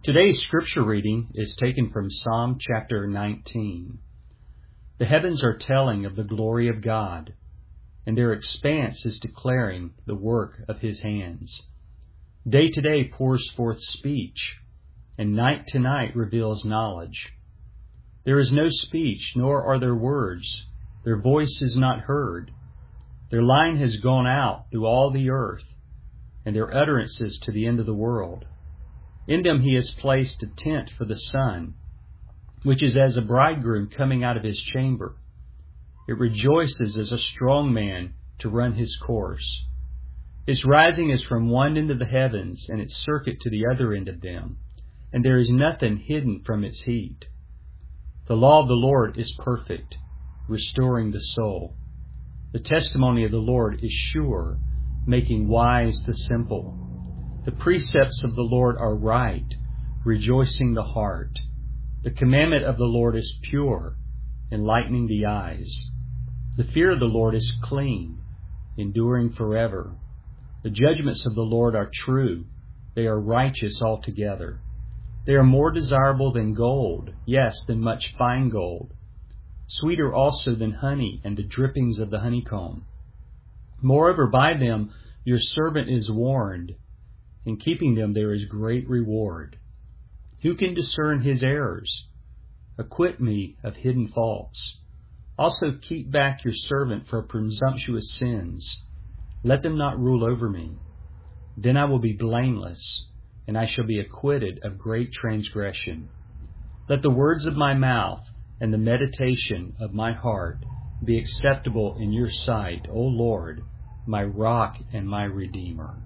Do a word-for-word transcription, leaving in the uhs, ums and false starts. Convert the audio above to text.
Today's scripture reading is taken from Psalm chapter nineteen. The heavens are telling of the glory of God, and their expanse is declaring the work of His hands. Day to day pours forth speech, and night to night reveals knowledge. There is no speech, nor are there words. Their voice is not heard. Their line has gone out through all the earth, and their utterances to the end of the world. In them He has placed a tent for the sun, which is as a bridegroom coming out of his chamber. It rejoices as a strong man to run his course. Its rising is from one end of the heavens, and its circuit to the other end of them, and there is nothing hidden from its heat. The law of the Lord is perfect, restoring the soul. The testimony of the Lord is sure, making wise the simple. The precepts of the Lord are right, rejoicing the heart. The commandment of the Lord is pure, enlightening the eyes. The fear of the Lord is clean, enduring forever. The judgments of the Lord are true, they are righteous altogether. They are more desirable than gold, yes, than much fine gold. Sweeter also than honey and the drippings of the honeycomb. Moreover, by them your servant is warned. In keeping them there is great reward. Who can discern his errors? Acquit me of hidden faults. Also keep back your servant for presumptuous sins. Let them not rule over me. Then I will be blameless, and I shall be acquitted of great transgression. Let the words of my mouth and the meditation of my heart be acceptable in your sight, O Lord, my rock and my redeemer.